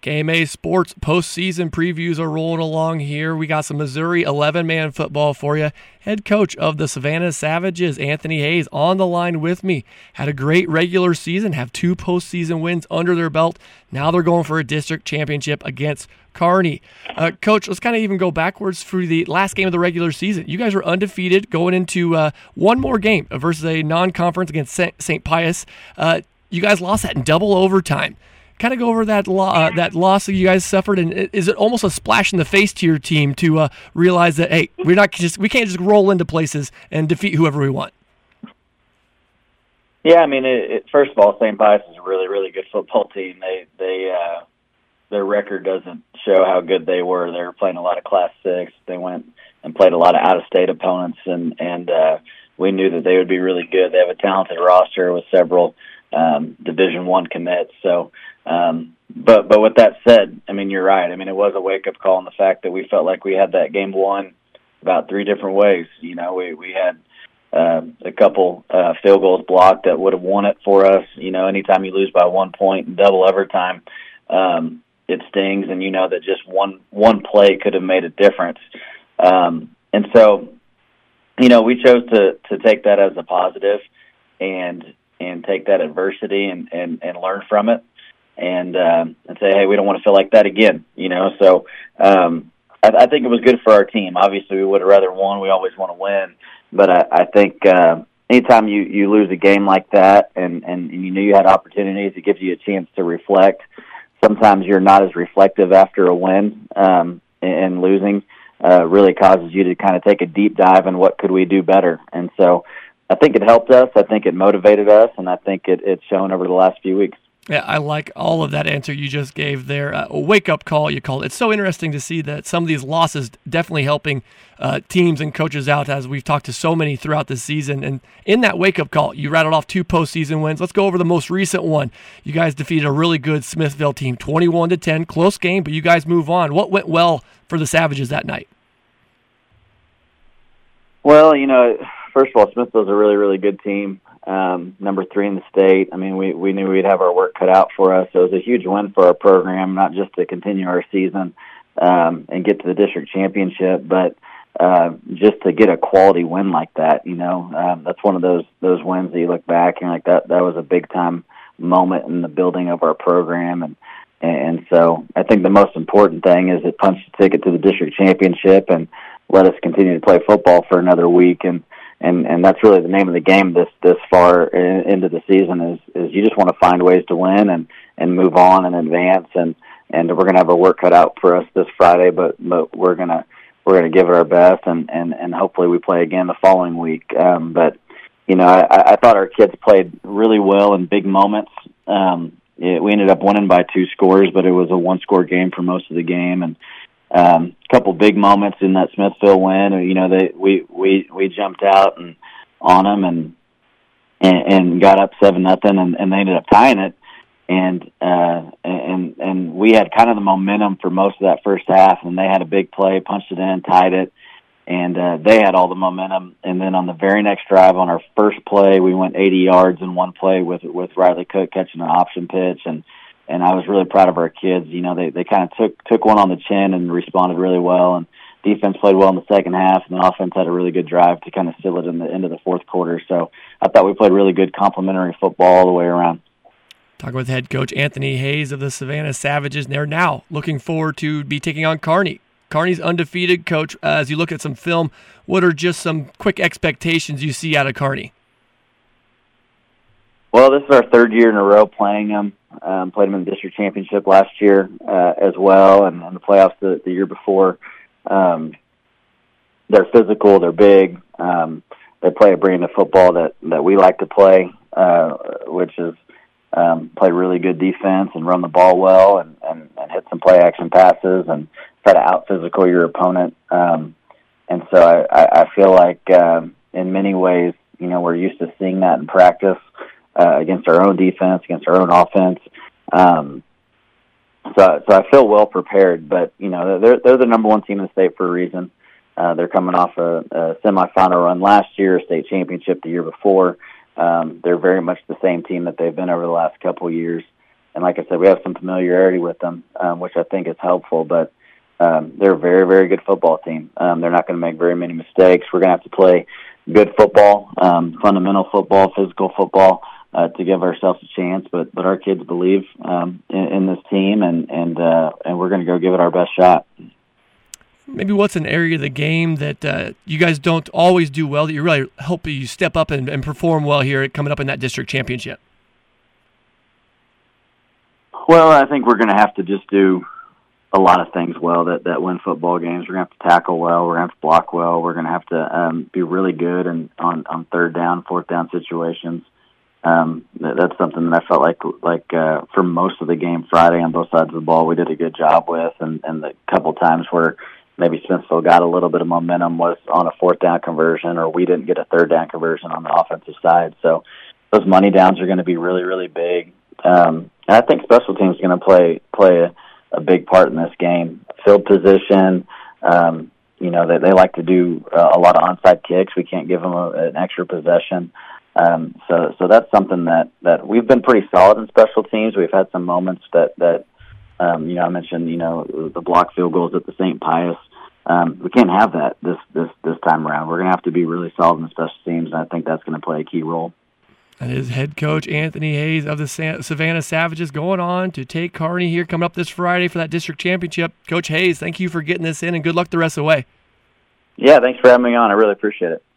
KMA Sports postseason previews are rolling along here. We got some Missouri 11-man football for you. Head coach of the Savannah Savages, Anthony Hayes, on the line with me. Had a great regular season, have 2 postseason wins under their belt. Now they're going for a district championship against Kearney. Coach, let's kind of even go backwards through the last game of the regular season. You guys were undefeated going into one more game versus a non-conference against St. Pius. You guys lost that in double overtime. Kind of go over that loss that you guys suffered, and is it almost a splash in the face to your team to realize that, hey, we can't just roll into places and defeat whoever we want? Yeah, I mean, first of all, St. Pius is a really, really good football team. Their record doesn't show how good they were. They were playing a lot of Class 6. They went and played a lot of out-of-state opponents, and we knew that they would be really good. They have a talented roster with several Division I commits. So, but with that said, I mean, you're right. I mean, it was a wake-up call in the fact that we felt like we had that game won about 3 different ways. You know, we had a couple field goals blocked that would have won it for us. You know, anytime you lose by 1 point in double overtime, it stings, and you know that just one play could have made a difference. And so, you know, we chose to take that as a positive and take that adversity and learn from it and say, hey, we don't want to feel like that again, you know. So I think it was good for our team. Obviously, we would have rather won. We always want to win. But I think anytime you lose a game like that and you know you had opportunities, it gives you a chance to reflect. Sometimes you're not as reflective after a win, and losing really causes you to kind of take a deep dive in what could we do better. And so I think it helped us. I think it motivated us, and I think it's shown over the last few weeks. Yeah, I like all of that answer you just gave there. A wake-up call, you called it. It's so interesting to see that some of these losses definitely helping teams and coaches out, as we've talked to so many throughout the season. And in that wake-up call, you rattled off 2 postseason wins. Let's go over the most recent one. You guys defeated a really good Smithville team, 21-10. Close game, but you guys move on. What went well for the Savages that night? Well, you know, first of all, Smithville's a really, really good team. Number 3 in the state. I mean, we knew we'd have our work cut out for us. So it was a huge win for our program, not just to continue our season and get to the district championship, but just to get a quality win like that. You know, that's one of those wins that you look back and like that was a big time moment in the building of our program. And so I think the most important thing is it punched the ticket to the district championship and let us continue to play football for another week. And that's really the name of the game this far into the season is you just want to find ways to win and move on and advance. And we're going to have our work cut out for us this Friday, but we're going to give it our best and hopefully we play again the following week. But, you know, I thought our kids played really well in big moments. We ended up winning by 2 scores, but it was a 1-score game for most of the game. And, a couple big moments in that Smithville win. You know, we jumped out and on them and got up 7-0, and they ended up tying it. And we had kind of the momentum for most of that first half, and they had a big play, punched it in, tied it, and they had all the momentum. And then on the very next drive, on our first play, we went 80 yards in one play with Riley Cook catching an option pitch, and I was really proud of our kids. You know, they kind of took one on the chin and responded really well, and defense played well in the second half, and the offense had a really good drive to kind of seal it in the end of the fourth quarter. So I thought we played really good complementary football all the way around. Talking with head coach Anthony Hayes of the Savannah Savages, and they're now looking forward to be taking on Kearney. Kearney's undefeated. Coach, as you look at some film, what are just some quick expectations you see out of Kearney? Well, this is our 3rd year in a row playing them. Played them in the district championship last year as well, and in the playoffs the year before. They're physical, they're big. They play a brand of football that we like to play, which is play really good defense and run the ball well and hit some play action passes and try to out physical your opponent. And so I feel like in many ways, you know, we're used to seeing that in practice. Against our own defense, against our own offense. So I feel well prepared, but, you know, they're the number 1 team in the state for a reason. They're coming off a semifinal run last year, a state championship the year before. They're very much the same team that they've been over the last couple of years. like I said, we have some familiarity with them, which I think is helpful. But they're a very, very good football team. They're not going to make very many mistakes. We're going to have to play good football, fundamental football, physical football, to give ourselves a chance. But our kids believe in this team, and we're going to go give it our best shot. Maybe what's an area of the game that you guys don't always do well that you really hope you step up and perform well here coming up in that district championship? Well, I think we're going to have to just do a lot of things well that win football games. We're going to have to tackle well. We're going to have to block well. We're going to have to be really good on third down, fourth down situations. That's something that I felt like for most of the game Friday on both sides of the ball we did a good job with, and the couple times where maybe Smithville got a little bit of momentum was on a fourth down conversion, or we didn't get a third down conversion on the offensive side. So those money downs are going to be really, really big. And I think special teams is going to play a big part in this game. Field position, they like to do a lot of onside kicks. We can't give them an extra possession. So that's something that we've been pretty solid in special teams. We've had some moments that I mentioned, the block field goals at the St. Pius. We can't have that this time around. We're going to have to be really solid in special teams, and I think that's going to play a key role. That is head coach Anthony Hayes of the Savannah Savages going on to take Kearney here coming up this Friday for that district championship. Coach Hayes, thank you for getting this in, and good luck the rest of the way. Yeah, thanks for having me on. I really appreciate it.